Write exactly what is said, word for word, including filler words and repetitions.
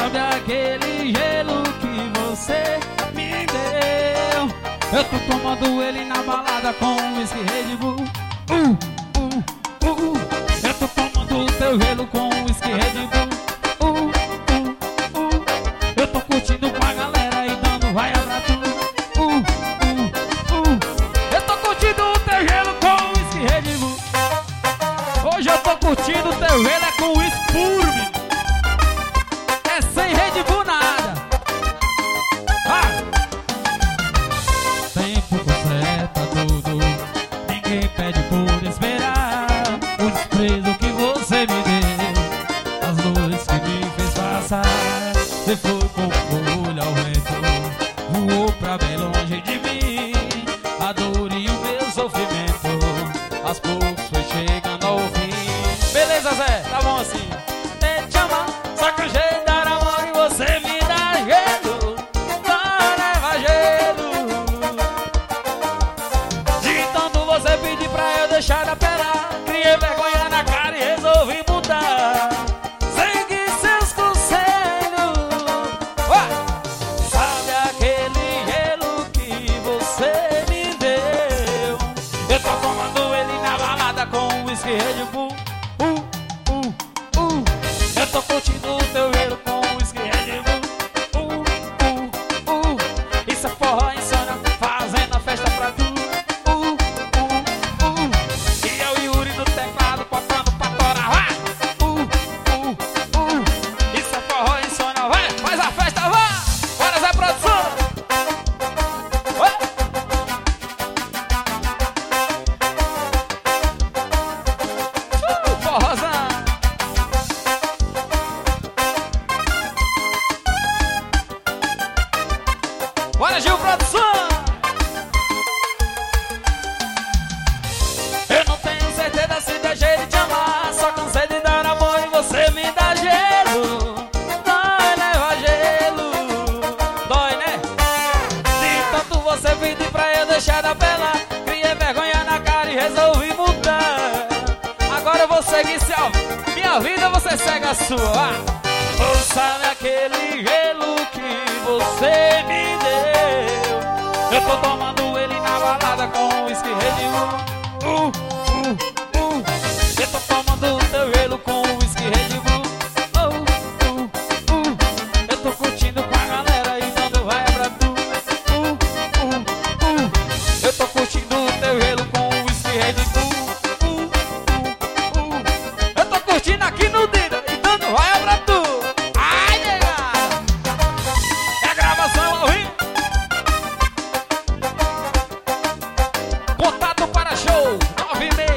sabe aquele gelo que você me deu? Eu tô tomando ele na balada com whisky Red Bull. Uh, uh, uh. Eu tô tomando o teu gelo com whisky Red Bull. Uh, uh, uh. Eu tô curtindo com a galera e dando vai pra tu. Uh, uh, uh. Eu tô curtindo o teu gelo com whisky Red Bull. Hoje eu tô curtindo o teu gelo é com whisky puro, menino. É sem Red Bull nada. Ah. Tempo conserta tudo, ninguém pede por esperar. O desprezo que você me deu, as dores que me fez passar. Você foi como folha ao vento, voou pra bem longe de mim. A dor e o meu sofrimento, aos poucos foi chegando ao fim. Beleza, Zé? Tá bom assim. Te amar, só que o jeito dar amor e você me dá gelo. Não leva gelo. De tanto você pedir pra eu deixar de apelar, criei vergonha na cara e resolvi mudar. Segui seus conselhos. Ué! Sabe aquele gelo que você me deu? Eu tô tomando ele na balada com whisky Red Bull. Uh, uh, uh. Eu tô curtindo o teu gelo com whisky Red Bull. Uh, uh, uh. Isso é forró insônia, fazendo a festa pra tu. Uh, uh, uh. E eu e Yuri do teclado, botando pra torar. Vai! Uh, uh, uh. Isso é forró insônia, vai! Faz a festa, vai! Bora, Zé Produção! Ué! Uh, forrozão! Bora, Gil Produção! Eu não tenho certeza se dá jeito de te amar, só cansei de dar amor e você me dá gelo. Dói, leva gelo. Dói, né? De tanto você pedir pra eu deixar de apelar, criei vergonha na cara e resolvi mudar. Agora eu vou seguir seu... minha vida, você segue a sua. Ah. Oh, sabe aquele gelo que você me deu? Eu tô tomando ele na balada com whisky Red Bull. Uh, uh, uh. Eu tô tomando o teu gelo com whisky Red Bull. Uh, uh, uh. Eu tô curtindo com a galera e dando vai pra tu. Uh, uh, uh. Eu tô curtindo o teu gelo com whisky Red Bull. Uh, uh, uh. Eu tô curtindo aqui no Dida e dando vai pra tu. Ai, negada! É a gravação ao vivo. Contato para show nove seis